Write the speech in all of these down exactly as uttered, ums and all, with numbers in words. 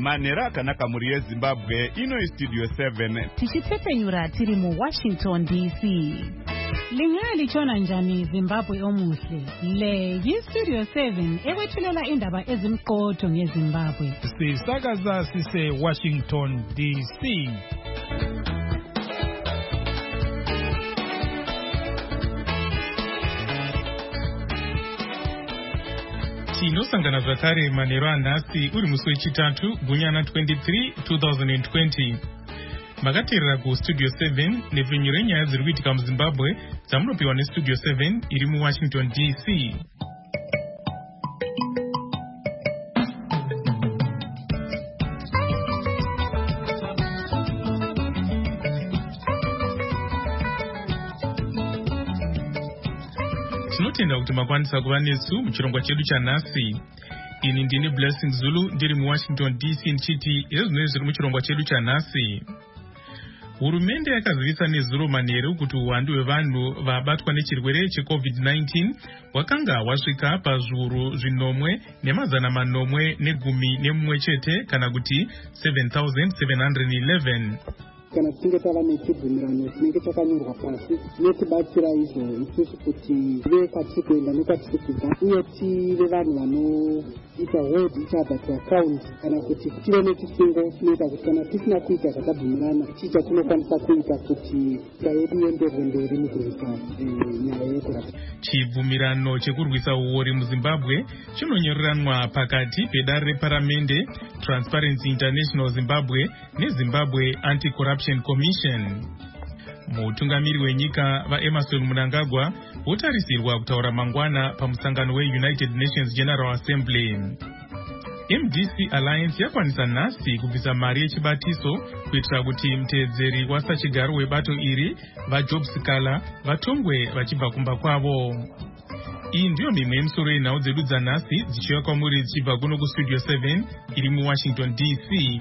manhero akanaka muri yezimbabwe. Ino istudio seven tichitepfenyura tiri mu Washington D C. Lingali chona njani Zimbabwe omuhle. Le yistudio seven ewethulela indaba ezimqotho ngeZimbabwe. Sisakaza sise Washington D C. Tinosangana zvakare manhero anhasi uri musi wechitatu gunyana twenty-three twenty twenty. Makateerera kustudio seven nepfenyuro renyaya dziri kuitika muZimbabwe dzamunopiwa nestudio seven iri muWashington D C. Tinotenda kuti makwanisa kuva nesu muchirongwa chedu chanhasi. Ini ndini Blessing Zulu ndiri muWashington D C nchiti ezvinenge zviri muchirongwa chedu chanhasi. Hurumende yakazivisa nezuro manheru kuti uwandu hwevanhu vabatwa nechirwere checovid nineteen hwakanga hwasvika pazviuru zvinomwe nemazana manomwe negumi nemumwe chete kana kuti seven thousand seven hundred eleven. Kana tinge tava nechibvumirano chinenge chakanyorwa pasi chinotibatsira izvo isusu kuti tive kwatiri kuenda nekwatiri kubva uye tive vanhu vanoita hold each other to account kana kuti tive nechisungo chinoita kuti kana tisina kuita zvakabvumirana chicha tinokwanisa kuita kuti nyika yedu ienderere mberi mukurwisa nyaya yekurapa. Chibvumirano chekurwisa uori muZimbabwe chinonyoreranwa pakati pedare reparamende Transparency International Zimbabwe neZimbabwe Anti-Corruption Commission. Mutungamiri wenyika vaEmerson Mnangagwa votarisirwa kutaura mangwana pamusangano weUnited Nations General Assembly. M D C Alliance yakwanisa nhasi kubvisa mari yechibatiso kuitira kuti mutedzeri wasachigaro webato iri vaJob Sikala vatongwe vachibva kumba kwavo. Iyi ndiyo mimwe yemisoro yenhau dzedu dzanhasi dzichiuya kwamuri dzichibva kuno kustudio seven iri muWashington D C.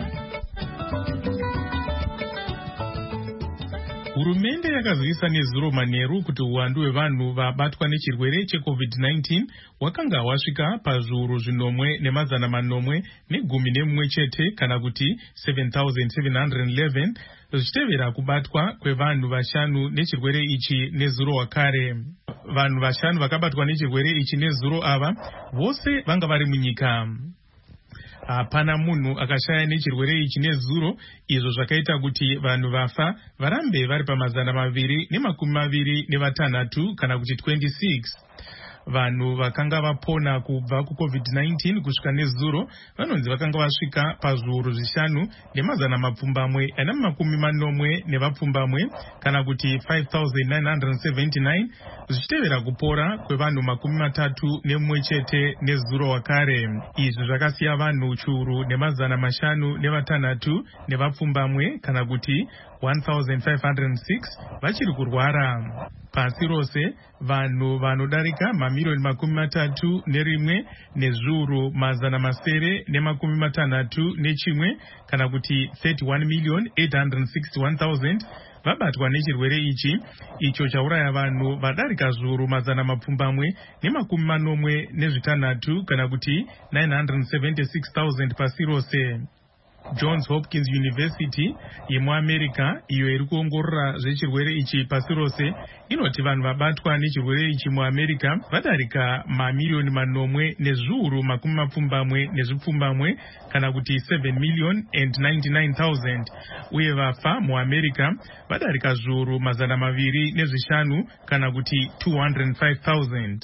Hurumende yakazivisa nezuro manheru kuti uwandu hwevanhu vabatwa nechirwere checovid nineteen hwakanga hwasvika pazviuru zvinomwe nemazana manomwe negumi nemumwe chete kana kuti seven thousand seven hundred eleven zvichitevera kubatwa kwevanhu vashanu nechirwere ichi nezuro wakare. Vanhu vashanu vakabatwa nechirwere ichi nezuro ava vose vanga vari munyika. Hapana munhu akashaya nechirwere ichi nezuro, izvo zvakaita kuti vanhu vafa varambe vari pamazana maviri nemakumi maviri nevatanhatu kana kuti twenty-six. Vanhu vakanga vapona kubva kucovid nineteen kusvika nezuro vanonzi vakanga vasvika pazviuru zvishanu nemazana mapfumbamwe ana makumi manomwe nevapfumbamwe kana kuti five thousand nine hundred seventy-nine zvichitevera kupora kwevanhu makumi matatu nemumwe chete nezuro wakare. Izvi zvakasiya vanhu chiuru nemazana mashanu nevatanhatu nevapfumbamwe kana kuti one thousand five hundred six vachiri kurwara. Pasi rose vanhu vanodarika mamiliyoni makumi matatu nerimwe nezviuru mazana masere nemakumi matanhatu nechimwe kana kuti thirty-one million eight hundred sixty-one thousand vabatwa nechirwere ichi, icho chauraya vanhu vadarika zviuru mazana mapfumbamwe nemakumi manomwe nezvitanhatu kana kuti nine hundred seventy-six thousand pasi rose. Johns Hopkins University yemuAmerica iyo iri kuongorora zvechirwere ichi pasi rose inoti vanhu vabatwa nechirwere ichi muAmerica vadarika mamiliyoni manomwe nezviuru makumi mapfumbamwe nezvipfumbamwe kana kuti seven million and ninety-nine thousand uye vafa muAmerica vadarika zviuru mazana maviri nezvishanu kana kuti two hundred five thousand.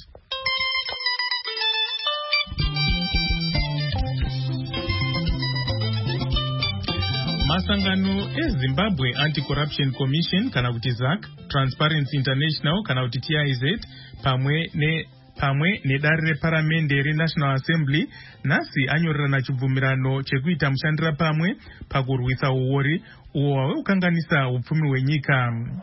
Masangano eZimbabwe Anti-Corruption Commission kana kuti Z A C, Transparency International kana kuti T I Z pamwe ne pamwe nedare reparamende reNational Assembly nhasi anyorerana chibvumirano chekuita mushandira pamwe pakurwisa uori uwo hwekukanganisa upfumi hwenyika.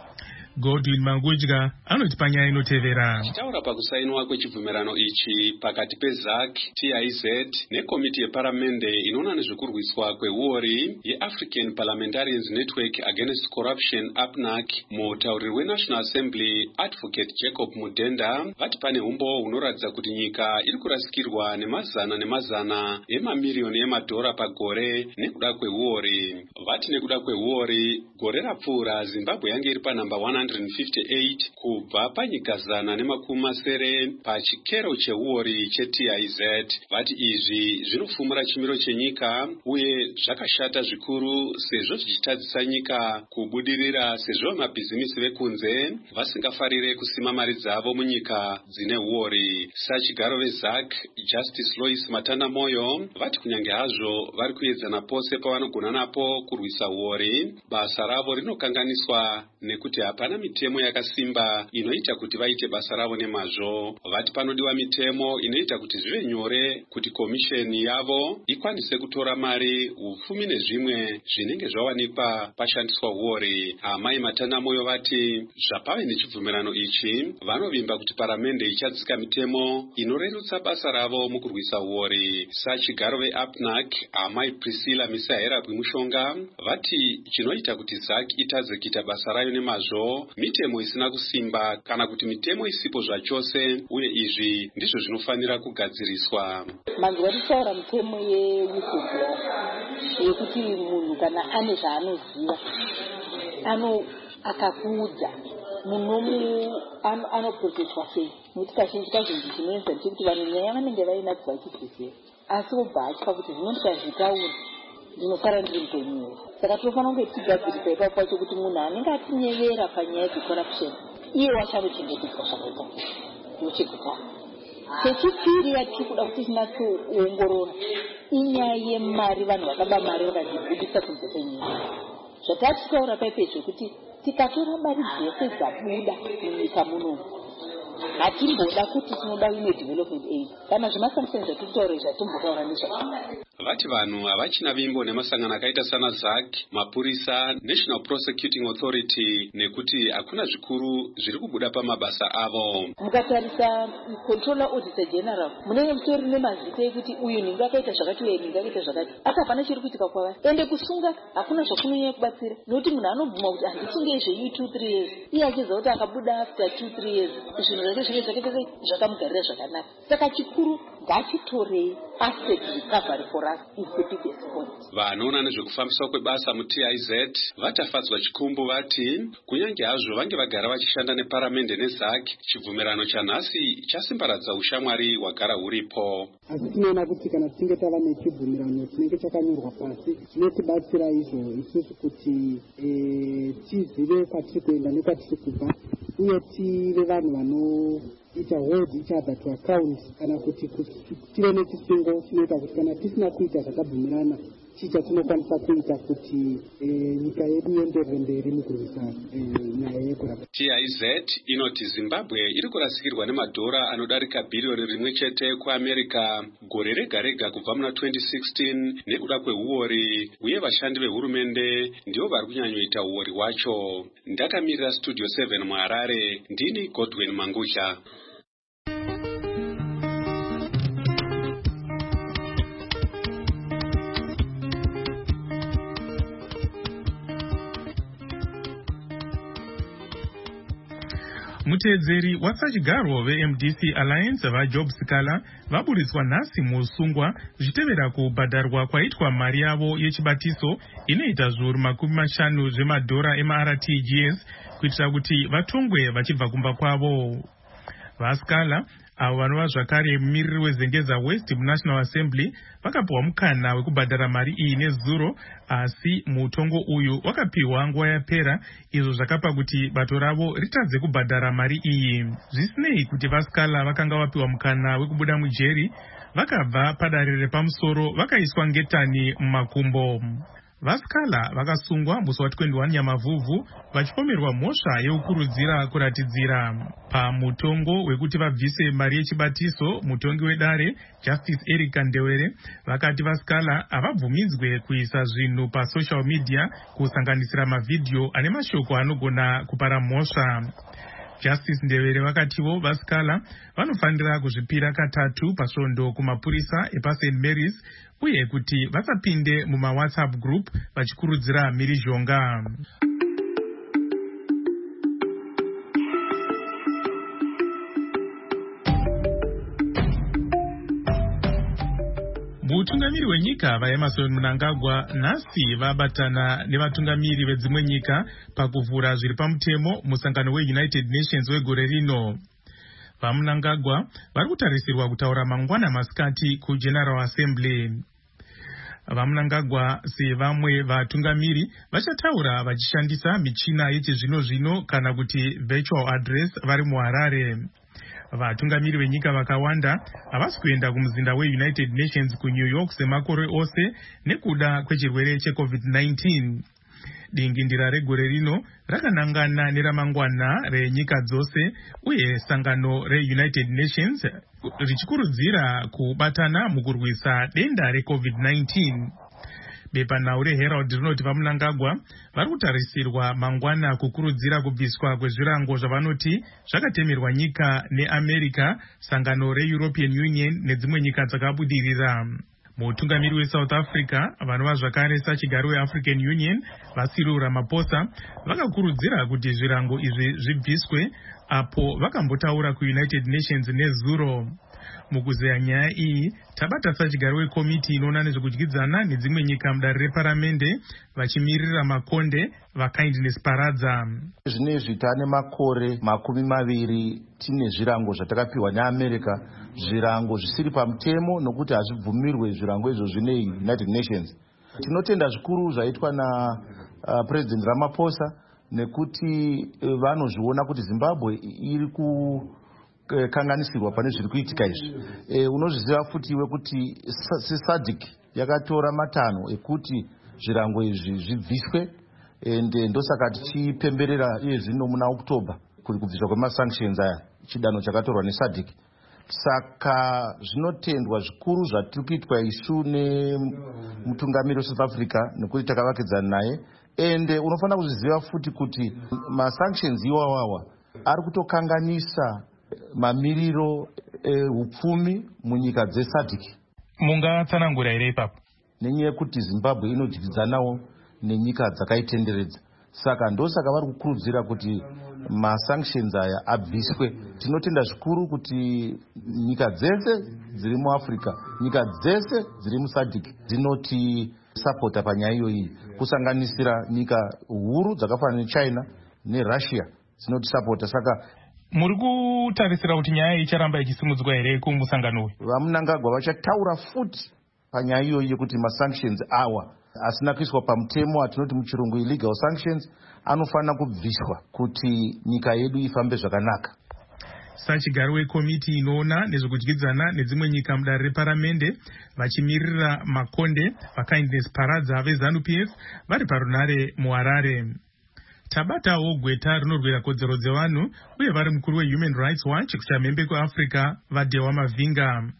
Godwin Mangudya anoti panyaya inotevera. Chitaura pakusainwa kwechibvumirano ichi pakati peZ A C, T I Z nekomiti yeparamende inoona nezvekurwiswa kweuori yeAfrican Parliamentarians Network Against Corruption A P N A C, mutauriri weNational Assembly Advocate Jacob Mudenda vati pane umbo hunoratidza kuti nyika iri kurasikirwa nemazana nemazana emamiriyoni emadhora pagore nekuda kweuori. Vati nekuda kweuori, gore rapfuura Zimbabwe yange iri panamba one hundred fifty-eight kubva panyika zana nemakumi masere pachikero cheuori cheT I Z. Vati izvi zvinofumura chimiro chenyika uye zvakashata zvikuru sezvo zvichitadzisa nyika kubudirira, sezvo mabhizimisi vekunze vasingafarire kusima mari dzavo munyika dzine uori. Sachigaro veZ A C Justice Lois Matana Moyo vati kunyange hazvo vari kuedzana pose pavanogona napo kurwisa uori, basa ravo rinokanganiswa nekuti hapana mitemo yakasimba inoita kuti vaite basa ravo nemazvo. Vati panodiwa mitemo inoita kuti zvive nyore kuti komisheni yavo ikwanise kutora mari, hupfumi nezvimwe zvinenge zvawanikwa pashandiswa uori. Amai Matana Moyo vati zvapave nechibvumirano ichi, vanovimba kuti paramende ichadzika mitemo inorerutsa basa ravo mukurwisa uori. Sachigaro veA P N A C Amai Priscilla Misaela Bwimushonga vati chinoita kuti Z A C itadze kuita basa rayo nemazvo mitemo isina kusimba kana kuti mitemo isipo zvachose, uye izvi ndizvo zvinofanira kugadziriswa. Manzi varitaura mitemo yewhistleblower yekuti munhu kana ane zvaanoziva ano akakuudza munhu anoproteswa sei, nokuti kazhinji kazhinji chinoenza ndechekuti vanhu nyaya vanenge vainadzo vachizviziva asi obva atya kuti zvino ndikazvitaura ndinofara ndiri mupenyu. Saka tinofanira kunge tigadzirisa ipapo pacho kuti munhu anenge atinyevera panyaya dzecorruption iye wachanochengetedzwa zvakaita nochekutanga. Chechipiri yatiri kuda kuti tinatsoongorora inyaya yemari, vanhu vakaba mari vakazvibudisa kunze kwenyika. Zvatatitaura paipezvo kuti tikatora mari dzese dzabuda munyika muno hatimboda kuti tinoda imwe development aid kana zvemasamuseni zvatitaura zvatimbotaura nezvakana. Vati vanhu havachina vimbo nemasangano akaita sana Z A C, mapurisa, National Prosecuting Authority nekuti hakuna zvikuru zviri kubuda pamabasa avo. Mukatarisa Controller Auditor General munenge mutori nemazita ekuti uyu ningu akaita zvakati uyu ningu akaita zvakati, apa hapana chiri kuitika kwavari. Ende kusunga hakuna zvakunonyanya kubatsira, nokuti munhu anobvuma kuti handisunge izvei two three years iye achiziva kuti akabuda after two three years zvinhu zvake zvinenge zvakaita sei zvakamugarira zvakanaka. Saka chikuru ngachitorei asset recovery for us is the biggest point. Vanoona nezvekufambiswa kwebasa muT I Z vatafadzwa chikumbu vati kunyange hazvo vange vagara vachishanda neparamende neZ A C, chibvumirano chanhasi chasimbaradza ushamwari hwagara huripo. Asi tinoona kuti kana tichinge tava nechibvumirano chinenge chakanyorwa pasi chinotibatsira izvo isusu kuti tizive kwatiri kuenda nekwatiri kubva, uye tive vanhu vanoita hold each other to account, kana kuti tive nechisungo chinoita kuti kana tisina kuita zvakabvumirana chicha tinokwanisa kuita kuti nyika yedu ienderere mberi mukurwisa nyaya yekurapa. T I Z inoti Zimbabwe iri kurasikirwa nemadhora anodarika bhiriyoni rimwe chete kuAmerica gore rega rega kubva muna twenty sixteen nekuda kweuori, uye vashandi vehurumende ndivo vari kunyanyoita uori wacho. Ndakamirira Studio seven muHarare, ndini Godwin Mangudya. Mutedzeri wasachigaro veM D C Alliance vaJob Sikala vaburiswa nhasi musungwa zvichitevera kubhadharwa kwaitwa mari yavo yechibatiso inoita zviuru makumi mashanu zvemadhora emaR T G S kuitira kuti vatongwe vachibva kumba kwavo. VaSikala avo vanova zvakare mumiriri wezengeza West muNational Assembly vakapiwa mukana wekubhadhara mari iyi nezuro, asi mutongo uyu wakapiwa nguva yapera, izvo zvakapa kuti bato ravo ritadze kubhadhara mari iyi. Zvisinei kuti VaSikala vakanga vapiwa mukana wekubuda mujeri, vakabva padare repamusoro vakaiswa ngetani mumakumbo. Vaskala vakasungwa musi wa twenty one Nyamavhuvhu vachipomerwa mhosva yekukurudzira kuratidzira. Pamutongo wekuti vabvise mari yechibatiso, mutongi wedare Justice Eric Kandewere vakati Vaskala havabvumidzwe kuisa zvinhu pasocial media kusanganisira mavhidhiyo ane mashoko anogona kupara mhosva. Justice Ndewere vakativo Vaskala vanofanira kuzvipira katatu pasvondo kumapurisa epaSaint Mary's uye kuti vasapinde muma WhatsApp group vachikurudzira mhirizhonga. Mutungamiri wenyika vaEmmerson Mnangagwa nhasi vabatana nevatungamiri vedzimwe nyika pakuvhura zviri pamutemo musangano weUnited Nations wegore rino. VaMnangagwa vari kutarisirwa kutaura mangwana masikati kuGeneral Assembly. VaMnangagwa sevamwe vatungamiri vachataura vachishandisa michina yechizvino zvino kana kuti virtual address vari muHarare. Vatungamiri venyika vakawanda havasi kuenda kumuzinda weUnited Nations kuNew York semakore ose nekuda kwechirwere cheCovid nineteen. Dingindira regore rino rakanangana neramangwana renyika dzose uye sangano reUnited Nations richikurudzira kubatana mukurwisa denda reCovid nineteen. Bepanhau reHerald rinoti vaMnangagwa vari kutarisirwa mangwana kukurudzira kubviswa kwezvirango zvavanoti zvakatemerwa nyika neAmerica, sangano reEuropean Union nedzimwe nyika dzakabudirira. Mutungamiri weSouth Africa vanova zvakare sachigaro weAfrican Union vaCyril Ramaphosa vakakurudzira kuti zvirango izvi zvibviswe apo vakambotaura kuUnited Nations nezuro. Mukuzeya nyaya iyi tabata sachigaro wekomiti inoona nezvekudyidzana nedzimwe nyika mudare reparamende vachimirira makonde vaKindness Paradza. Zvinezvi tane makore makumi maviri tine zvirango zvatakapiwa neAmerica, zvirango zvisiri pamutemo nokuti hazvibvumirwe zvirango izvo zvine United Nations. Tinotenda zvikuru zvaitwa na uh, President Ramaphosa nekuti uh, vanozviona kuti Zimbabwe iri ku kanganisirwa pane zviri kuitika izvi. E, unozviziva futi iwe kuti SADC yakatora matanho ekuti zvirango izvi zvibviswe, ende ndosaka tichipemberera iye zvino muna October kuri kubviswa kwemasanctions aya, chidanho chakatorwa neSADC. Saka zvinotendwa zvikuru zvatiri kuitwa isu nemutungamiri weSouth Africa nekuti takavakidzana naye, ende unofanira kuzviziva futi kuti masanctions iwawawa ari kutokanganisa mamiriro ehupfumi e, munyika dzeSADC. Mungatsanangura here ipapo? Nenyaya yekuti Zimbabwe inodyidzanawo nenyika dzakaitenderedza, saka ndosaka vari kukurudzira kuti masanctions aya abviswe. Tinotenda zvikuru kuti nyika dzese dziri muAfrica, nyika dzese dziri muSADC dzinoti sapota panyaya iyoyi, kusanganisira nyika huru dzakafanana neChina neRussia dzinoti sapota. Saka muri kutarisira kuti nyaya icharamba ichisimudzwa here kumusangano uyu? VaMnangagwa vachataura futi panyaya iyoyi yekuti masanctions awa asina kuiswa pamutemo, atinoti muchirungu illegal sanctions, anofanira kubviswa kuti nyika yedu ifambe zvakanaka. Sachigaro wekomiti inoona nezvekudyidzana nedzimwe nyika mudare reparamende vachimirira makonde vaKindness Paradza veZANU P F vari parunare muHarare. Tabatawo gweta rinorwira kodzero dzevanhu uye vari mukuru weHuman Rights Watch kuchamhembe kweAfrica vaDewa Mavinga.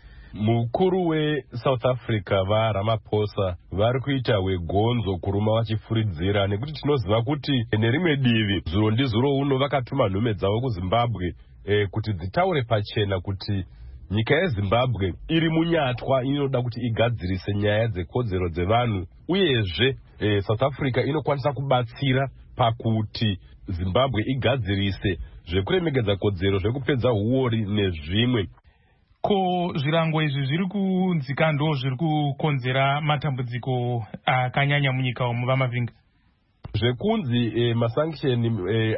Mukuru weSouth Africa vaRamaphosa vari kuita wegonzo kuruma vachifuridzira, nekuti tinoziva kuti nerimwe divi zuro ndizuro uno vakatuma nhume dzavo kuZimbabwe e, kuti dzitaure pachena kuti nyika yeZimbabwe iri munyatwa inoda kuti igadzirise nyaya dzekodzero dzevanhu, uyezve e, South Africa inokwanisa kubatsira pakuti Zimbabwe igadzirise zvekuremekedza kodzero, zvekupedza huori nezvimwe. Ko zvirango izvi zviri kunzika ndo zviri kukonzera matambudziko akanyanya munyika umu vaMavinga? Zvekunzi e, masanction e,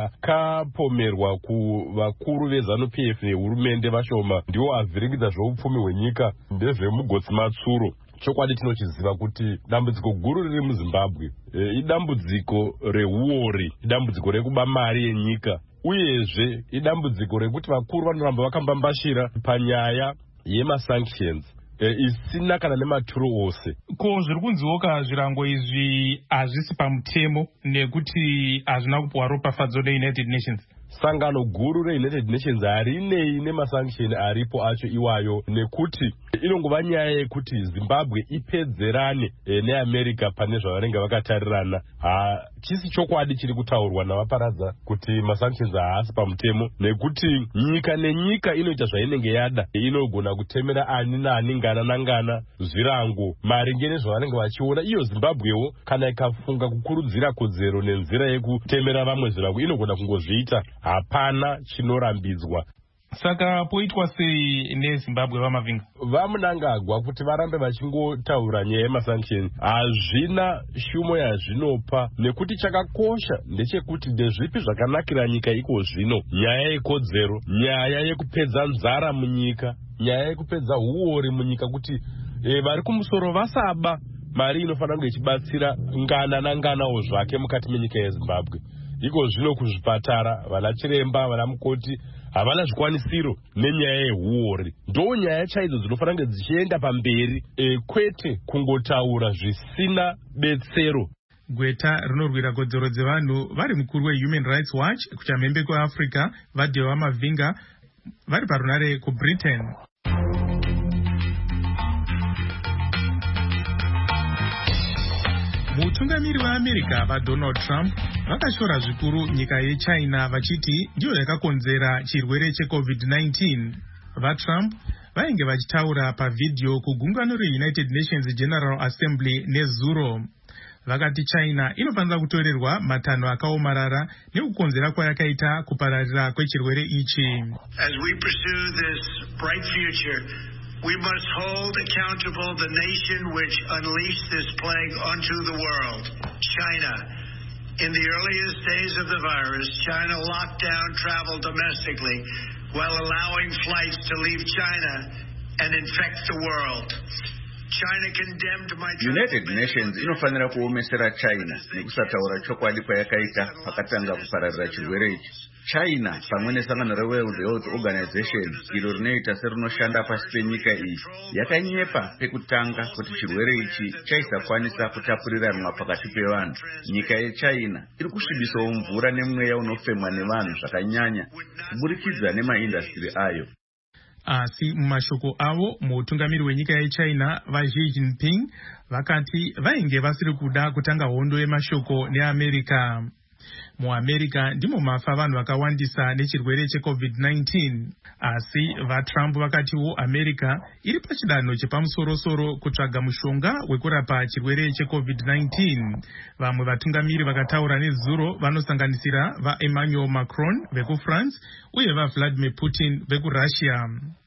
akapomerwa kuvakuru veZANU P F nehurumende vashoma ndiwo avhirikidza zveupfumi hwenyika ndezvemugotsi matsuro. Chokwadi tinochiziva kuti dambudziko guru riri muZimbabwe e, idambudziko rehuori, idambudziko rekuba mari yenyika, uyezve idambudziko rekuti vakuru vanoramba vakambambashira panyaya yemasanctions. e, isina kana nematuro ose. Ko zviri kunziwoka zvirango izvi hazvisi pamutemo nekuti hazvina kupiwa ropafadzo neUnited Nations. Sangano guru reUnited Nations harinei nemasanction aripo acho iwayo, nekuti inongova nyaya yekuti Zimbabwe ipedzerane e, neAmerica pane zvavanenge vakatarirana. Hachisi chokwadi chiri kutaurwa navaparadza kuti masanctions haasi pamutemo, nekuti nyika nenyika inoita zvainenge yada. Inogona kutemera ani nani, ngana nangana zvirango maringe nezvavanenge vachiona. Iyo Zimbabwewo kana ikafunga kukurudzira kodzero nenzira yekutemera vamwe zvirango inogona kungozviita. Hapana chinorambidzwa. Saka poitwa sei neZimbabwe vamavinga? Vamunangagwa kuti varambe vachingotaura nyaya yemasanction hazvina shumo yazvinopa, nekuti chakakosha ndechekuti ndezvipi zvakanakira nyika iko zvino: nyaya yekodzero, nyaya yekupedza nzara munyika, nyaya yekupedza uori munyika, kuti e, vari kumusoro vasaba mari inofanira kunge ichibatsira ngana nanganawo zvake mukati menyika yeZimbabwe. Iko zvino kuzvipatara vana chiremba, vana mukoti havana zvikwanisiro nenyaya yehuori. Ndo nyaya chaidzo dzinofanira kunge dzichienda pamberi, e, kwete kungotaura zvisina betsero. Gweta rinorwira kodzero dzevanhu vari mukuru weHuman Rights Watch kuchamhembe kweAfrica vadhiwa vamavhinga vari parunare kuBritain. Mutungamiri weAmerica vaDonald Trump vakashora zvikuru nyika yeChina vachiti ndiyo yakakonzera chirwere cheCovid nineteen. VaTrump vainge vachitaura pavhidhiyo kugungano reUnited Nations General Assembly nezuro. Vakati China inofanira kutorerwa matanho akaomarara nekukonzera kwayakaita kupararira kwechirwere ichi. As we pursue this bright future, we must hold accountable the nation which unleashed this plague onto the world, China. In the earliest days of the virus, China locked down travel domestically while allowing flights to leave China and infect the world. China condemned my United Nations inofanira kuomesera China nekusataura chokwadi kwayakaita pakatanga kupararira chirwere ichi. China pamwe nesangano reWorld Health Organization iro rinoita serinoshanda pasi penyika iyi yakanyepa pekutanga kuti chirwere ichi chaisakwanisa kutapurira rimwe pakati pevanhu. Nyika yeChina iri kusvibisawo mvura nemweya unofemwa nevanhu zvakanyanya kuburikidza nemaindastri ayo. Asi mumashoko avo mutungamiri wenyika yeChina vaXi Jinping vakati vainge vasiri kuda kutanga hondo yemashoko neAmerica. MuAmerica ndimo mafa vanhu vakawandisa nechirwere cheCovid nineteen. Asi vaTrump vakatiwo America iri pachidanho chepamusoro-soro kutsvaga mushonga wekurapa chirwere cheCovid nineteen. Vamwe vatungamiri vakataura nezuro vanosanganisira vaEmmanuel Macron vekuFrance uye vaVladimir Putin vekuRussia.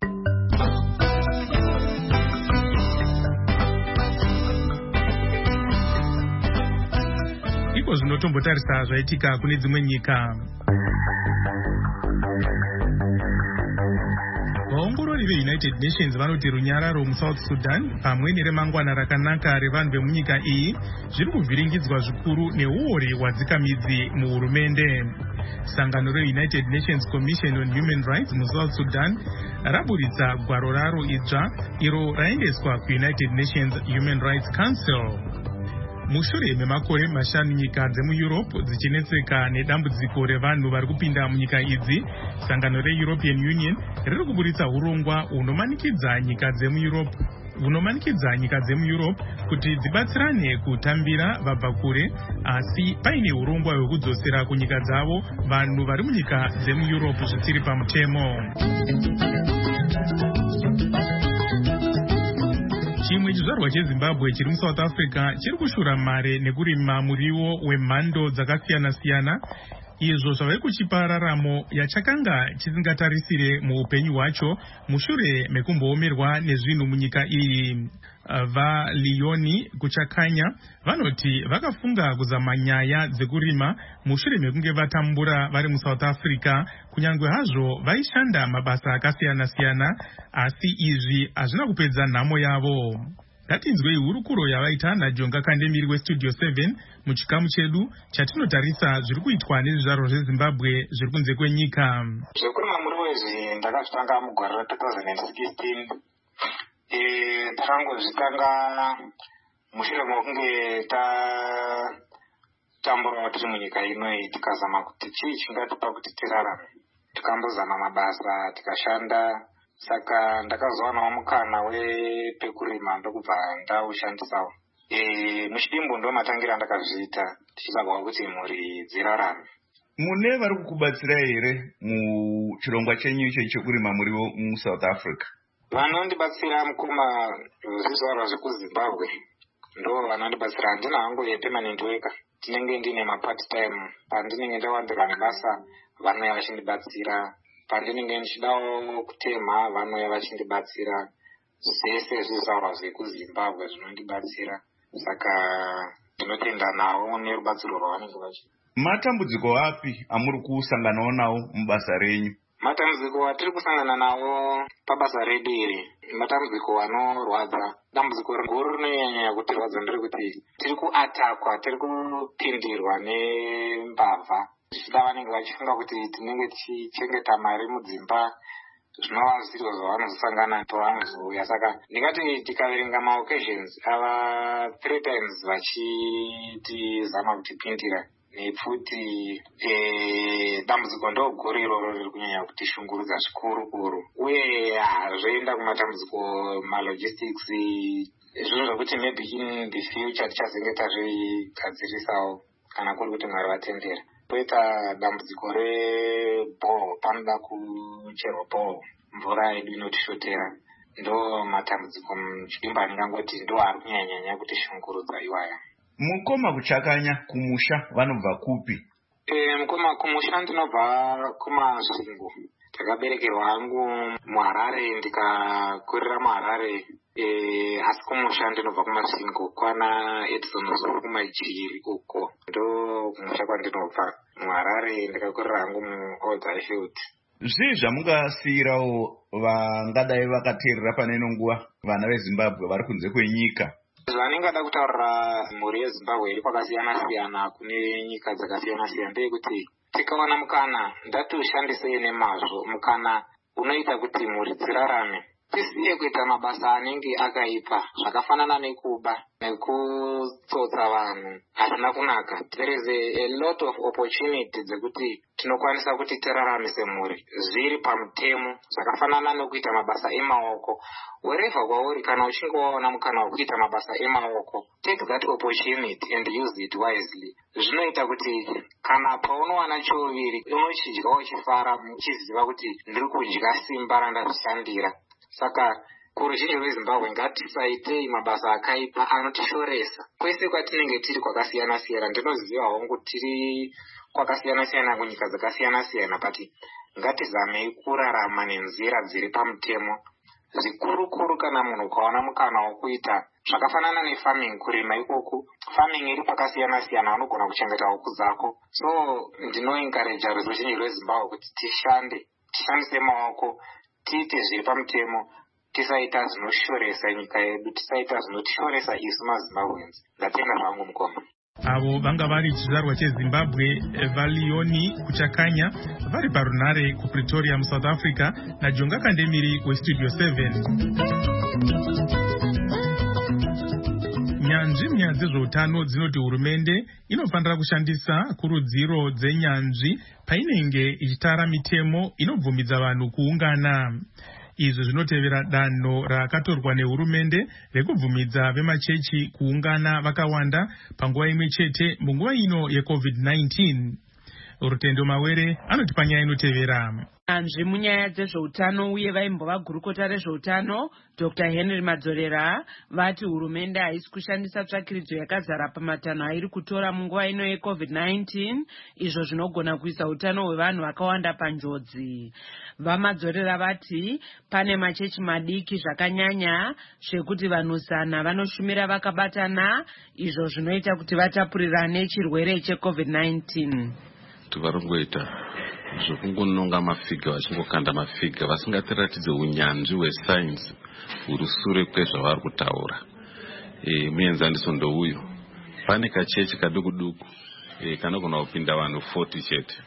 Iko zvinotombotarisa zvaitika kune dzimwe nyika. Vaongorori veUnited Nations vanoti runyararo muSouth Sudan pamwe neremangwana rakanaka revanhu vemunyika iyi zviri kuvhiringidzwa zvikuru neuori hwadzika midzi muhurumende. Sangano reUnited Nations Commission on Human Rights muSouth Sudan raburitsa gwaro raro idzva iro raendeswa kuUnited Nations Human Rights Council. Mushure memakore mashanu nyika dzemuEurope dzichinetseka nedambudziko revanhu vari kupinda munyika idzi, sangano reEuropean Union riri kuburitsa urongwa unomanikidza nyika dzemuEurope unomanikidza nyika dzemuEurope kuti dzibatsirane kutambira vabva kure, asi paine urongwa hwekudzosera kunyika dzavo vanhu vari munyika dzemuEurope zvisiri pamutemo. Chimwe chizvarwa cheZimbabwe chiri muSouth Africa chiri kushura mare nekurima muriwo wemhando dzakasiyana-siyana, izvo zvave kuchipa raramo yachakanga chisingatarisire muupenyu hwacho mushure mekumboomerwa nezvinhu munyika iyi. VaLeoni kuchakanya vanoti vakafunga kuzama nyaya dzekurima mushure mekunge vatambura vari muSouth Africa, kunyange hazvo vaishanda mabasa akasiyana-siyana, asi izvi hazvina kupedza nhamo yavo. Ngatinzwei hurukuro yavaita naJonga Kandemiri weStudio seven muchikamu chedu chatinotarisa zviri kuitwa nezvizvarwa zveZimbabwe zviri kunze kwenyika. Zvekurima muriwo izvi ndakazvitanga mugore ra two thousand sixteen. Eh, takangozvitanga mushure mokunge ta tambura tiri munyika inoyi tikazama kuti chii chingatipa kuti tirarame. Tikambozama mabasa tikashanda, saka ndakazowanawo mukana wepekurima ndokubva ndaushandisawo. E, muchidimbu ndo matangira ndakazviita tichizagwa kuti mhuri dzirarame. Mune vari kukubatsira here muchirongwa chenyu icho chekurima muriwo muSouth Africa? Vanondibatsira mukoma zvizvarwa zvekuZimbabwe ndo vanondibatsira. Handina hangu yepermanent worker, tinenge ndine mapart time. Pandinenge ndawandirwa nebasa vanouya vachindibatsira, pandinenge ndichidawo kutemha vanouya vachindibatsira. Zvese zvizvarwa zvekuZimbabwe zvinondibatsira, saka ndinotenda nawo nerubatsiro rwavanenge vachi. Matambudziko api amuri kusanganawo nawo mubasa renyu? Matambudziko atiri kusangana nawo pabasa redu iri matambudziko anorwadza. Dambudziko guru rinonyanya kutirwadza nderekuti tiri kuatakwa, tiri kupindirwa nembavha. Zvichida vanenge vachifunga kuti tinenge tichichengeta mari mudzimba, zvinova zviro zvavanozosangana pavanozouya. Saka ndingati tikaverenga maoccasions ava three times vachitizama kutipindira nepfuti. E, dambudziko ndo guru iroro riri kunyanya kutishungurudza zvikuru kuru, uye zvoenda kumatambudziko malogistics, zvinhu zvokuti maybe in the future tichazenge tazvigadzirisawo kana kuri kuti Mwari vatendera. Poita dambudziko rebhoo, panoda kucherwa bhoo, mvura yedu inotishotera. Ndo matambudziko muchidimba andingangoti ndo ari kunyanya kutishungurudza iwaya. Mukoma kuchakanya kumusha vanobva kupi? E, mukoma kumusha ndinobva kumaSvingo. Takaberekerwa hangu muHarare ndikakurira muHarare. E, asi kumusha ndinobva kumaSvingo kwana Edison zoro kumajiri uko. Ndo kumusha kwandinobva. muHarare ndikakurira hangu muOld Highfield. Zvii zvamungasiyirawo vangadai vakateerera pane ino nguva vana veZimbabwe vari kunze kwenyika? Zvaningada kutaurira mhuri yeZimbabwe iri kwakasiyana-siyana kune nyika dzakasiyana-siyana ndeyekuti tikawana mukana ndatiushandisei nemazvo. Mukana unoita kuti mhuri dzirarame, tisiye kuita mabasa anenge akaipa zvakafanana nekuba nekutsotsa vanhu. Hazvina kunaka. There is a, a lot of opportunity dzekuti tinokwanisa kuti tiraramise mhuri zviri pamutemo, zvakafanana nekuita mabasa emaoko. Wherever kwauri kana uchinge waona mukana wekuita mabasa emaoko, take that opportunity and use it wisely. Zvinoita kuti kana paunowana choviri unochidya uchifara uchiziva kuti ndiri kudya simba randazvishandira. Saka kuruzhinji rweZimbabwe ngatisaitei mabasa akaipa anotishoresa. Kwese kwatinenge tiri kwakasiyana-siyana, ndinoziva hongu tiri kwakasiyana-siyana kunyika dzakasiyana-siyana, pati ngatizamei kurarama nenzira dziri pamutemo. Zvikuru-kuru kana munhu ukaona mukana wokuita zvakafanana nefarming, kurima ikoku, farming iri pakasiyana-siyana, unogona kuchengeta huku dzako. So ndinoencourage ruzhinji rweZimbabwe kuti tishande, tishandise maoko, tiite zviri pamutemo, tisaita zvinoshoresa nyika yedu, tisaita zvinotishoresa isu maZimbabweans. Ndatenda zvangu mukoma. Avo vanga vari chizvarwa cheZimbabwe Valioni Kuchakanya vari parunare kuPretoria muSouth Africa naJonga Kandemiri weStudio seven. Nyanzvi munyaya dzezveutano dzinoti hurumende inofanira kushandisa kurudziro dzenyanzvi painenge ichitara mitemo inobvumidza vanhu kuungana. Izvi zvinotevera danho rakatorwa nehurumende rekubvumidza vemachechi kuungana vakawanda panguva imwe chete munguva ino yeCovid nineteen. Rutendo Mawere anoti panyaya inotevera. Anzvi munyaya dzezveutano uye vaimbova gurukota rezveutano Doctor Henry Madzorera vati hurumende haisi kushandisa tsvakiridzo yakazara pamatanho airi kutora munguva ino yeCovid nineteen, izvo zvinogona kuisa utano hwevanhu vakawanda panjodzi. VaMadzorera vati pane machechi madiki zvakanyanya zvekuti vanhu zana vanoshumira vakabatana, izvo zvinoita kuti vatapurirane chirwere cheCovid nineteen. Varongoita zvokungononga mafiga vachingokanda mafiga vasingatiratidze unyanzvi hwesainzi huri sure kwezvavari kutaura. E, muenzaniso ndouyu. Pane kachechi kaduku duku e, kanogona kupinda vanhu forty chete.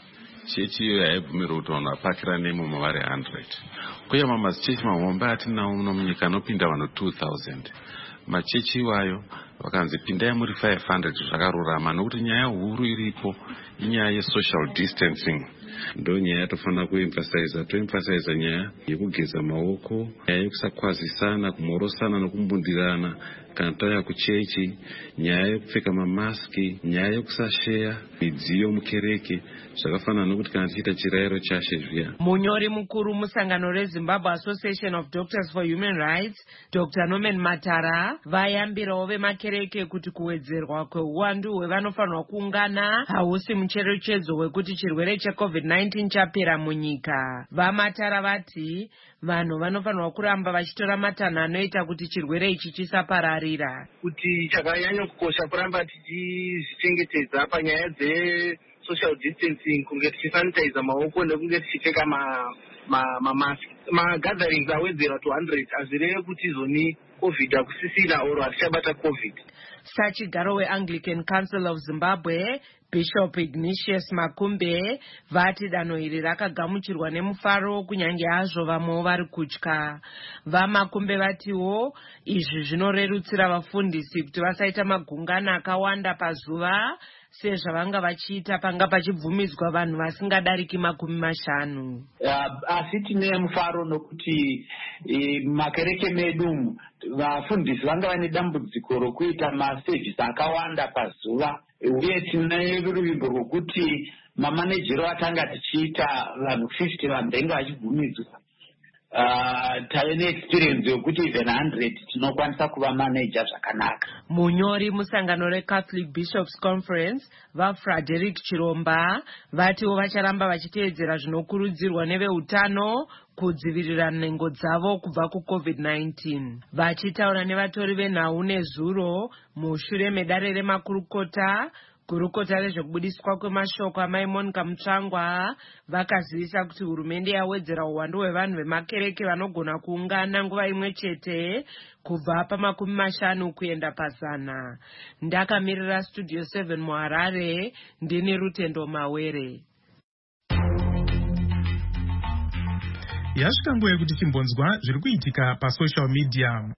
chechi iyoyo haibvumirwa kuti vanhu vapakira nemomo vari one hundred. Kuyama machechi mahombe atinawo muno munyika anopinda vanhu two thousand. Machechi iwayo vakanzi pindai muri five hundred zvakarurama, nokuti nyaya huru iripo inyaya yesocial distancing. Ndo nyaya yatofanira kuemphasize toemphasize nyaya yekugeza maoko, nyaya yekusakwazisana, kumorosana nokumbundirana kana tauya kuchechi, nyaya yekupfeka mamaski, nyaya yekusasheya midziyo mukereke, zvakafanana nokuti kana tichiita chirayiro chashe zviya. Munyori mukuru musangano reZimbabwe Association of Doctors for Human Rights, Doctor Norman Matara, vayambirawo vemakereke kuti kuwedzerwa kweuwandu hwevanofanirwa kuungana hausi mucherechedzo wekuti chirwere checovid nineteen chapera munyika. VaMatara vati vanhu vanofanirwa kuramba vachitora matanho anoita kuti chirwere ichi chisapararira. Kuti chakanyanya kukosha kuramba tichizvichengetedza panyaya dze social distancing, kunge tichisanitiza maoko nekunge tichipfeka mamask. Magatherings awedzera to one hundred azvireve kuti zoni covid akusisira oro hatichabata covid. Sachigaro weAnglican Council of Zimbabwe, Bishop Ignatius Makumbe, vati danho iri rakagamuchirwa nemufaro kunyange hazvo vamwewo vari kutya. VaMakumbe vatiwo izvi zvinorerutsira vafundisi kuti vasaita magungano akawanda pazuva sezvavanga vachiita panga pachibvumidzwa vanhu vasingadariki makumi mashanu. Asi tine mufaro nokuti makereke medu vafundisi vanga vane dambudziko rokuita masevhisi akawanda pazuva, uye tine ruvimbo rwokuti mamanejero atanga tichiita vanhu fifty vanenge vachibvumidzwa. Uh, tave neexperience yokuti even one hundred tinokwanisa kuva manager zvakanaka. Munyori musangano reCatholic Bishops Conference, vaFrederick Chiromba, vatiwo vacharamba vachiteedzera zvinokurudzirwa neveutano kudzivirira nhengo dzavo kubva kucovid nineteen. Vachitaura nevatori venhau nezuro mushure medare remakurukota, gurukota rezvekubudiswa kwemashoko amai Monica Mutsvangwa vakazivisa kuti hurumende yawedzera uwandu hwevanhu vemakereke vanogona kuungana nguva imwe chete kubva pamakumi mashanu kuenda pazana. Ndakamirira Studio seven muHarare, ndini Rutendo Mawere. Yasvika nguva yekuti chimbonzwa zviri kuitika pasocial media.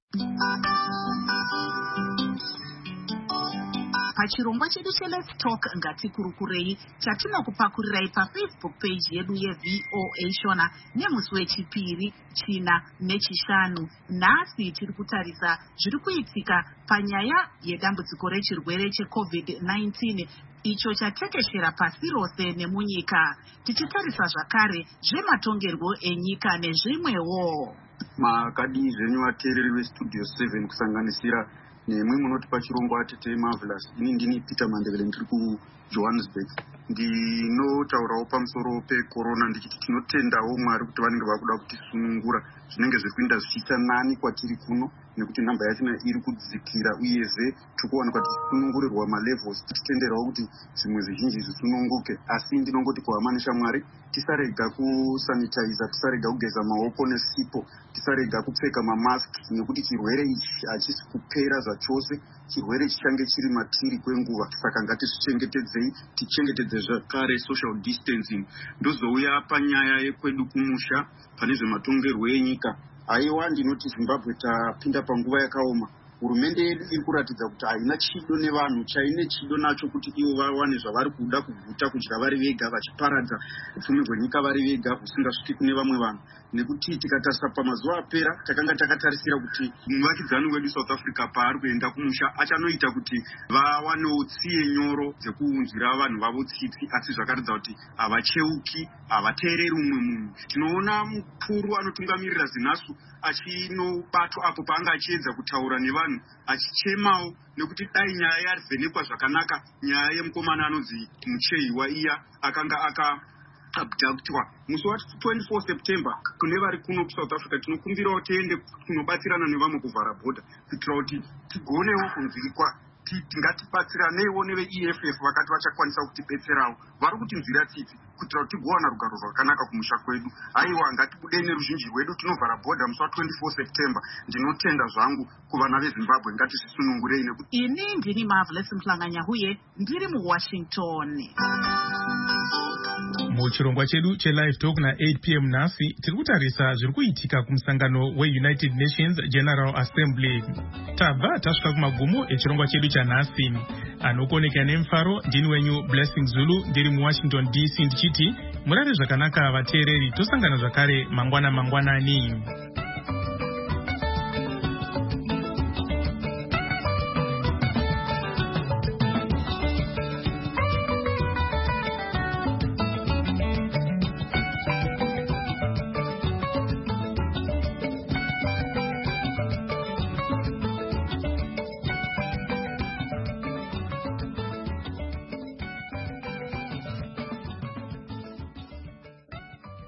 Pachirongwa chedu cheLet's Talk ngatikurukurei chatinokupakurirai paFacebook page yedu yeV O A Shona nemusi wechipiri, china nechishanu. Nhasi tiri kutarisa zviri kuitika panyaya yedambudziko rechirwere checovid nineteen icho chatekeshera pasi rose nemunyika, tichitarisa zvakare zvematongerwo enyika nezvimwewo. Makadi zvenyu vateereri veStudio seven kusanganisira nemwe munoti pachirongwa Atete Marvelous. Ini ndini Peter Mandevele, ndiri kuJohannesburg. Ndinotaurawo pamusoro pecorona ndichiti tinotendawo Mwari kuti vanenge vakuda kutisunungura zvinenge zviri kuenda zvichiita nani kwatiri kuno, nekuti nhamba yachona iri kudzikira, uyezve tiri kuwanikwa tichisunungurirwa malevels, tichitenderawo kuti zvimwe zvizhinji zvisununguke. Asi ndinongoti kuhama neshamwari, tisarega kusanitiza, tisarega kugeza maoko nesipo, tisarega kupfeka mamask, nekuti chirwere ichi hachisi kupera zvachose, chirwere chichange chiri matiri kwenguva. Saka ngatizvichengetedzei, tichengetedze zvakare social distancing. Ndozouya panyaya yekwedu kumusha pane zvematongerwo enyika. Aiwa, ndinoti Zimbabwe tapinda panguva yakaoma. Hurumende yedu iri kuratidza kuti haina chido nevanhu, chaine chido nacho kuti ivo vawane zvavari kuda kuguta kudya vari vega, vachiparadza upfumi hwenyika vari vega husingasviki kune vamwe vanhu. Nekuti tikatarisa pamazuva apera takanga takatarisira kuti muvakidzani wedu South Africa paari kuenda kumusha achanoita kuti vawanewo tsiye nyoro dzekuunzira vanhu vavo tsitsi, asi zvakaratidza kuti havacheuki, havateereri umwe munhu. Tinoona mukuru anotungamirira ZINASU achinobatwa apo paanga achiedza kutaura nevanhu achichemawo, nekuti dai nyaya yarivhenekwa zvakanaka, nyaya yemukomana anonzi Mucheiwa iya akanga aka abductwa musi wa twenty-four September. Kune vari kuno kuSouth Africa tinokumbirawo tiende kunobatsirana nevamwe kuvhara bhodha kuitira kuti tigonewo kunzwikwa. Tingatibatsiraneiwo neve E F F vakati vachakwanisa kutibetserawo, vari kutinzwira tsitsi. kuitira kuti tigowana rugaro rwakanaka kumusha kwedu. Aiwa, ngatibude neruzhinji rwedu, tinovhara bhodha musi wa twenty-four September. Ndinotenda zvangu kuvana veZimbabwe, ngatizvisunungurei nekuti ini ndini Marvelous Mhlanganyahuye ndiri muWashington. Muchirongwa chedu chelive talk na eight p m nhasi tiri kutarisa zviri kuitika kumusangano weUnited Nations General Assembly. Tabva tasvika kumagumo echirongwa chedu chanhasi. Anokoneka nemufaro ndini wenyu Blessing Zulu ndiri muWashington D C ndichiti murare zvakanaka vateereri, tosangana zvakare mangwana mangwanani.